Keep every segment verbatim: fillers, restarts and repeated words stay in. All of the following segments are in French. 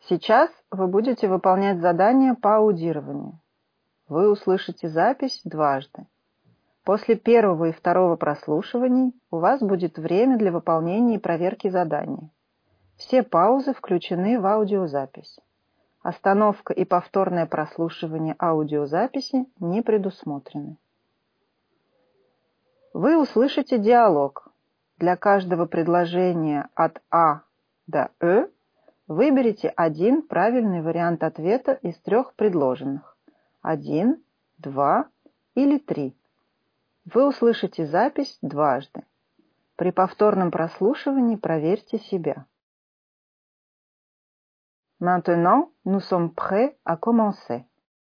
Сейчас вы будете выполнять задание по аудированию. Вы услышите запись дважды. После первого и второго прослушиваний у вас будет время для выполнения и проверки задания. Все паузы включены в аудиозапись. Остановка и повторное прослушивание аудиозаписи не предусмотрены. Вы услышите диалог. Для каждого предложения от А до Э выберите один правильный вариант ответа из трех предложенных. Один, два или три. Вы услышите запись дважды. При повторном прослушивании проверьте себя. Maintenant, nous sommes prêts à commencer.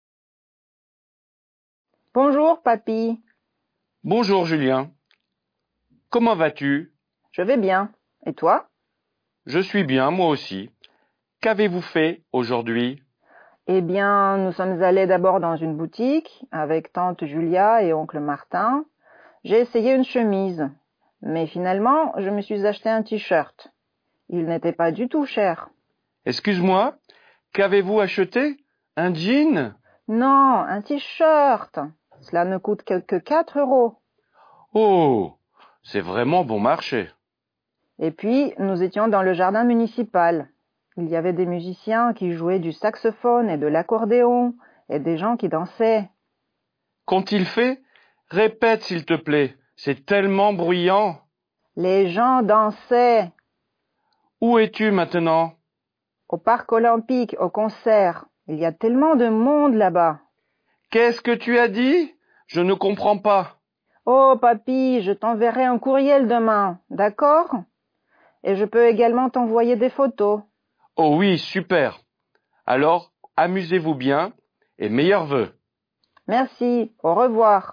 Bonjour, papy. Bonjour, Julien. Comment vas-tu? Je vais bien. Et toi? Je suis bien, moi aussi. Qu'avez-vous fait aujourd'hui? Eh bien, nous sommes allés d'abord dans une boutique avec tante Julia et oncle Martin. J'ai essayé une chemise, mais finalement, je me suis acheté un t-shirt. Il n'était pas du tout cher. Excuse-moi, qu'avez-vous acheté? Un jean? Non, un t-shirt. Cela ne coûte que quatre euros. Oh, c'est vraiment bon marché. Et puis, nous étions dans le jardin municipal. Il y avait des musiciens qui jouaient du saxophone et de l'accordéon, et des gens qui dansaient. Qu'ont-ils fait? Répète, s'il te plaît. C'est tellement bruyant. Les gens dansaient. Où es-tu maintenant? Au parc olympique, au concert. Il y a tellement de monde là-bas. Qu'est-ce que tu as dit? Je ne comprends pas. Oh, papy, je t'enverrai un courriel demain, d'accord? Et je peux également t'envoyer des photos. Oh oui, super. Alors, amusez-vous bien et meilleurs vœux. Merci, au revoir.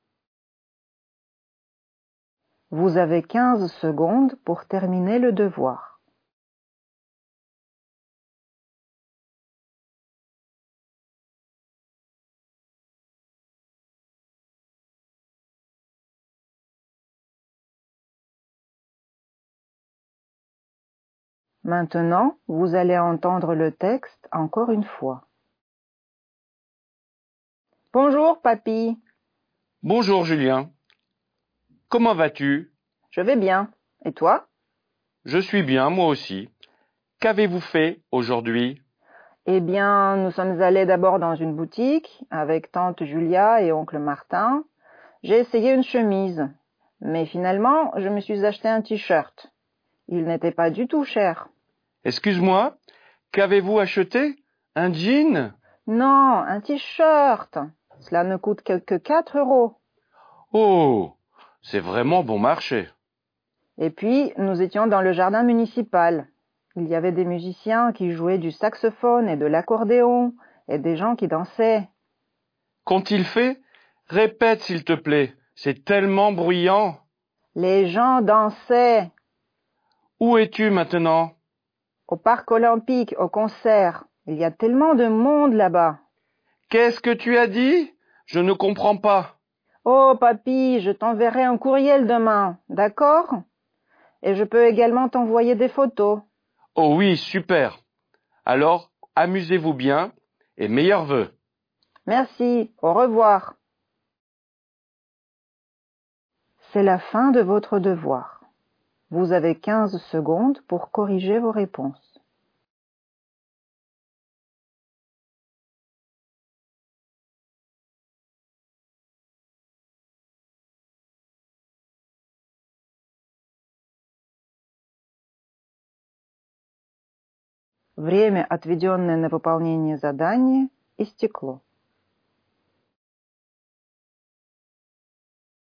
Vous avez quinze secondes pour terminer le devoir. Maintenant, vous allez entendre le texte encore une fois. Bonjour, papy. Bonjour, Julien. Comment vas-tu? Je vais bien. Et toi? Je suis bien, moi aussi. Qu'avez-vous fait aujourd'hui? Eh bien, nous sommes allés d'abord dans une boutique avec tante Julia et oncle Martin. J'ai essayé une chemise, mais finalement, je me suis acheté un t-shirt. Il n'était pas du tout cher. Excuse-moi, qu'avez-vous acheté? Un jean? Non, un t-shirt. Cela ne coûte que quatre euros. Oh, c'est vraiment bon marché. Et puis, nous étions dans le jardin municipal. Il y avait des musiciens qui jouaient du saxophone et de l'accordéon, et des gens qui dansaient. Qu'ont-ils fait? Répète, s'il te plaît. C'est tellement bruyant. Les gens dansaient. Où es-tu maintenant? Au parc olympique, au concert. Il y a tellement de monde là-bas. Qu'est-ce que tu as dit? Je ne comprends pas. Oh, papy, je t'enverrai un courriel demain, d'accord? Et je peux également t'envoyer des photos. Oh oui, super. Alors, amusez-vous bien et meilleurs vœux. Merci, au revoir. C'est la fin de votre devoir. Vous avez quinze secondes pour corriger vos réponses. Время, отведенное на выполнение задания, истекло.